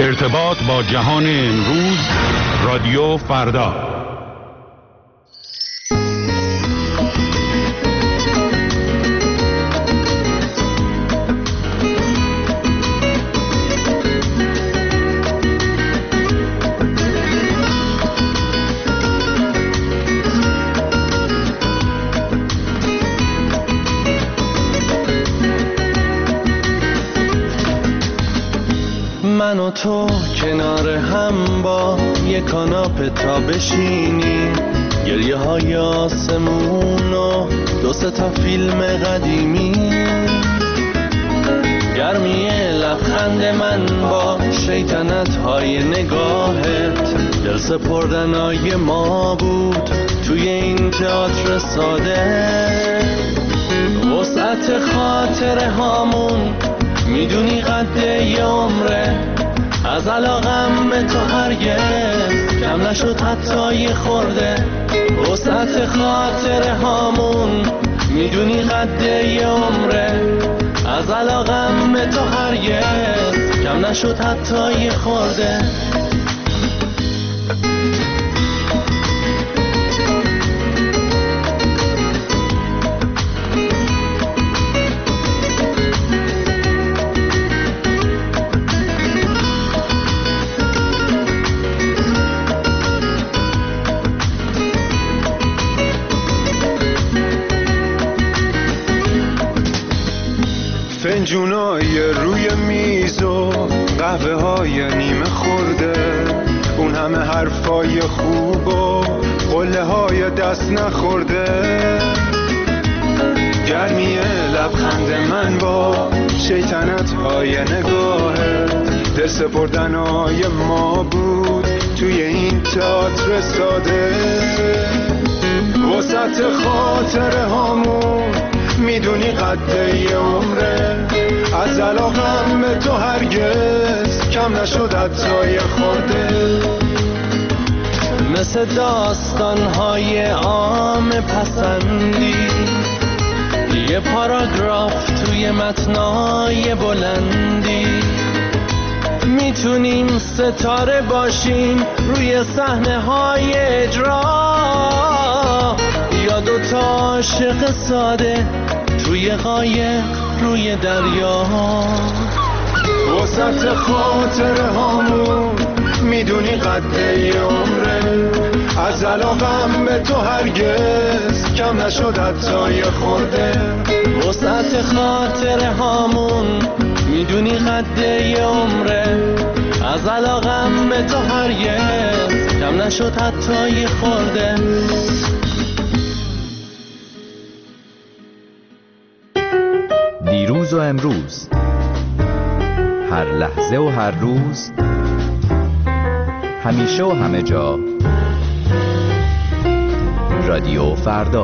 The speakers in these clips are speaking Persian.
ارتباط با جهان امروز، رادیو فردا. من و تو کنار هم با یک کاناپه تا بشینیم، گریه های آسمون و دو سه تا فیلم قدیمی، گرمی لبخند من با شیطنت های نگاهت، دل سپردنای ما بود توی این تئاتر ساده. وسعت خاطره هامون میدونی قد یه عمره، از علاقم به تو هرگز کم نشد حتی یه خورده. وسعت خاطره هامون میدونی قد یه عمره، از علاقم به تو هرگز کم نشد حتی یه خورده. فنجونای روی میز و قهوه های نیمه خورده، اون همه حرفای خوب و قله های دست نخورده، گرمی لبخند من با شیطنت های نگاهت، دل سپردنای ما بود توی این تئاتر ساده. وسط خاطره هامون میدونی قد یه عمره، از علاقم به تو هرگز کم نشد حتی یه خورده. مثل داستان‌های عام پسندی، یه پاراگراف توی متنای بلندی، میتونیم ستاره باشیم روی صحنه‌های اجرا، یا دوتا عاشق ساده توی قایق روی دریا. وسط خاطره هامون میدونی قد یه عمره، از علاقم به تو هرگز کم نشد حتی یه خورده. وسط خاطره هامون میدونی قد یه عمره، از علاقم به تو هرگز کم نشد حتی یه خورده. دیروز و امروز، هر لحظه و هر روز، همیشه و همه جا، رادیو فردا.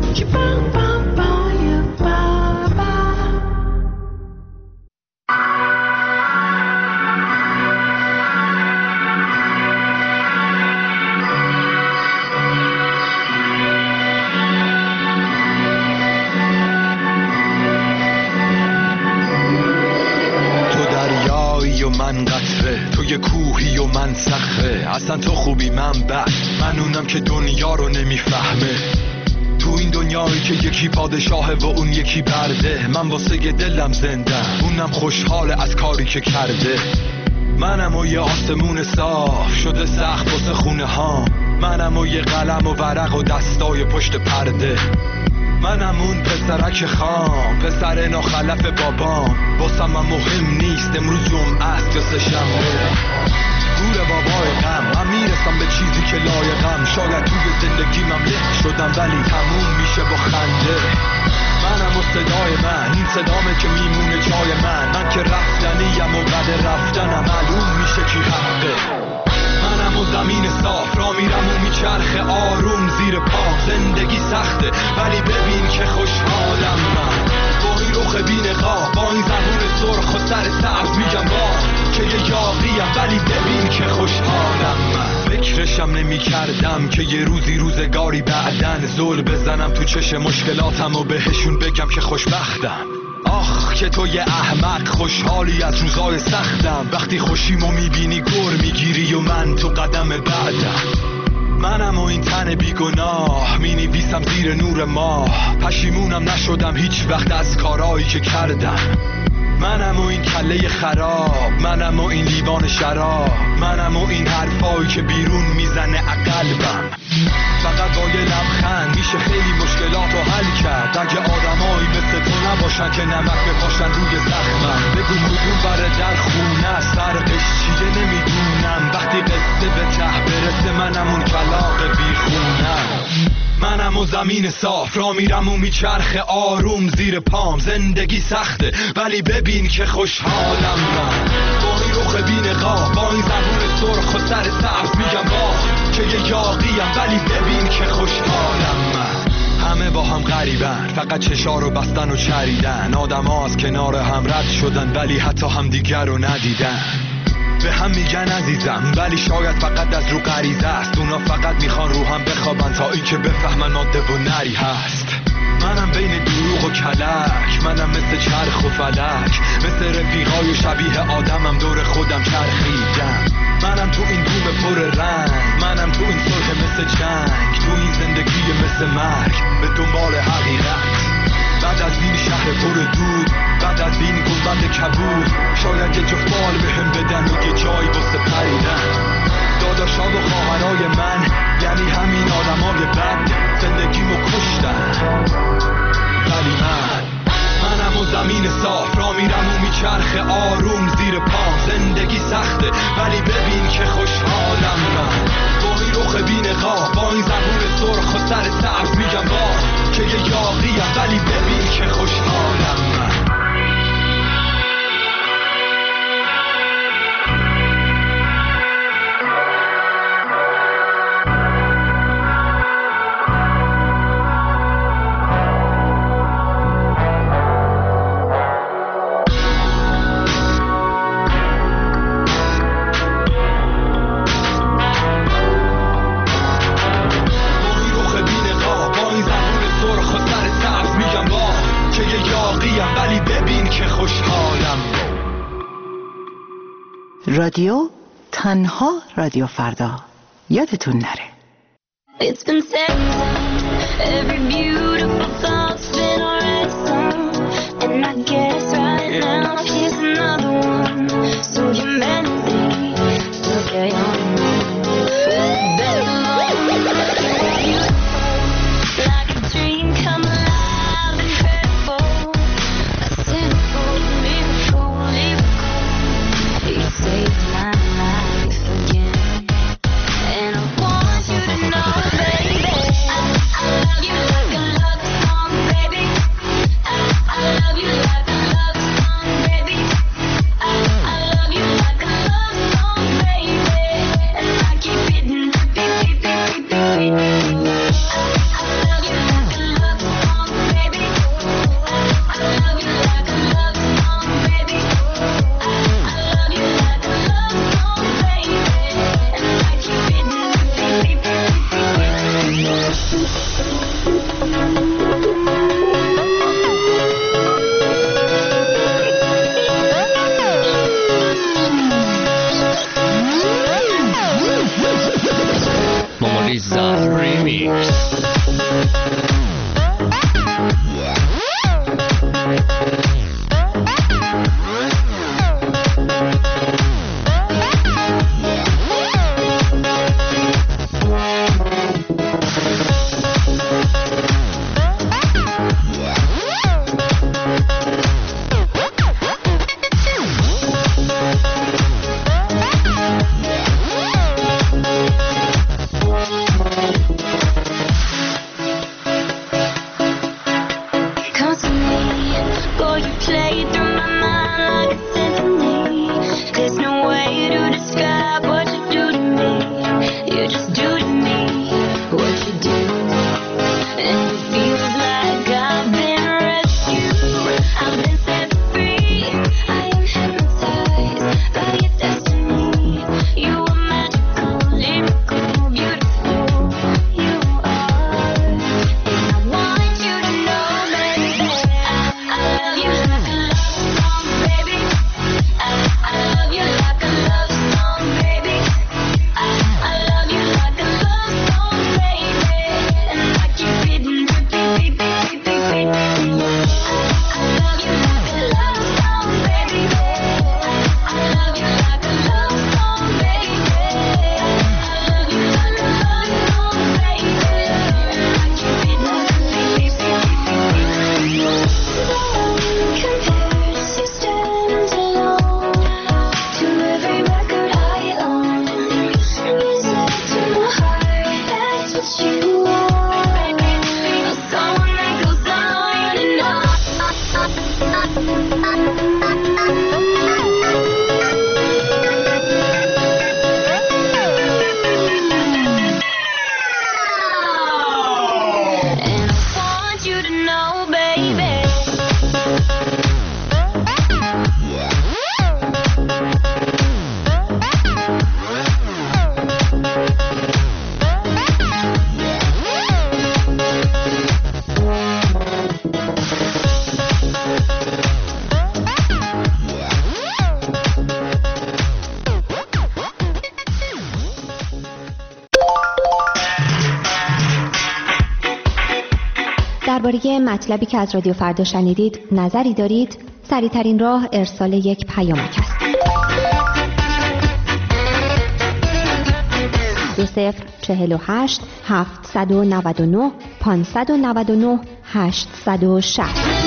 من قطره، تو یه کوهی و من صخره، اصلا تو خوبی من بد، من اونم که دنیا رو نمیفهمه. تو این دنیایی که یکی پادشاهه و اون یکی برده، من واسه دلم زنده، اونم خوشحاله از کاری که کرده. منم و یه آسمون صاف شده سخت واسه خونه ها، منم و یه قلم و ورق و دستای پشت پرده، منم اون پسرک خام، پسر ناخلف بابام، واسم من مهم نیست امروز جمعه است یا سه‌شنبه. گور بابای غم، من میرسم به چیزی که لایقم، شاید توی زندگیمم له شدم ولی تموم میشه با خنده. منم و صدای من، این صدامه که میمونه جای من که رفتنیم و بعد رفتنم معلوم میشه کی حقه. منم و زمین صاف را میرم و میچرخه آروم زیر پا، زندگی سخته ولی ببین که خوشحالم من، با این رخ بی‌نقاب، با این زبون سرخ و سر سبز میگم با که یه یاغیم ولی ببین که خوشحالم من. فکرشم نمی کردم که یه روزگاری بعدن زل بزنم تو چشم مشکلاتم و بهشون بگم که خوشبختم. آخ که تو یه احمق خوشحالی از روزای سختم، وقتی خوشیمو میبینی گر میگیری و من تو قدم بعدم. منم و این تن بیگناه مینویسم زیر نور ماه، پشیمونم نشدم هیچ وقت از کارایی که کردم. منم و این کله خراب، منم و این لیوان شراب، منم و این حرفایی که بیرون میزنه قلبم. فقط با یه لبخند میشه خیلی مشکلاتو حل کرد، اگه آدمایی مثل تو نباشن که نمک بپاشن روی زخمم. بگو کدوم بره در خونه است، فرقش چیه نمیدونم، وقتی قصه به ته برسه منم اون کلاغ بیخونم. منم و زمین صاف را میرم و میچرخه آروم زیر پام. زندگی سخته ولی ببین که خوشحالم من، با این رخ بی‌نقاب، با این زبون سرخ و سر سبز میگم واه که یه یاغیم، ولی ببین که خوشحالم من. همه با هم غریبن، فقط چشا رو بستن و چریدن. آدم ها از کنار هم رد شدن ولی حتی هم دیگر رو ندیدن. به هم میگن عزیزم ولی شاید فقط از رو غریزه است، اونا فقط میخوان رو هم بخوابن تا این که بفهمن ماده و نری هست. منم بین دروغ و کلک، منم مثل چرخ و فلک، مثل رفیقای شبیه آدمم دور خودم چرخیدم. منم تو این دوم پر رنگ، منم تو این صلح مثل جنگ، تو این زندگی مثل مرگ به دنبال حقیقت. بعد از این شهر پر دود، بعد از این گنبد کبود، شاید یه جفت بال بهم بدن و یه جایی واسه پریدن. داداشا و خواهرای من یعنی همین آدمای بد، زندگیمو کشتن. ولی منم و زمین صاف را میرم و میچرخه آروم زیر پام. زندگی سخته ولی ببین که خوشحالم من، با این رخ بی‌نقاب، با این زبون سرخ و سر سبز میگم واه که یه یاغیم، ولی ببین که خوشحالم من. رادیو تنها رادیو فردا، یادتون نره. It's been said, every beautiful thought's been already sung, and I guess right now here's another one. So humanity, look at your best like a dream come alive, incredible, a simple miracle, you saved my life again, and I want you to know, baby, I love you like a love song, baby. I love you like a love song, baby. درباره مطلبی که از رادیو فردا شنیدید نظری دارید؟ سریع‌ترین راه ارسال یک پیامک است. 2048 799 599 860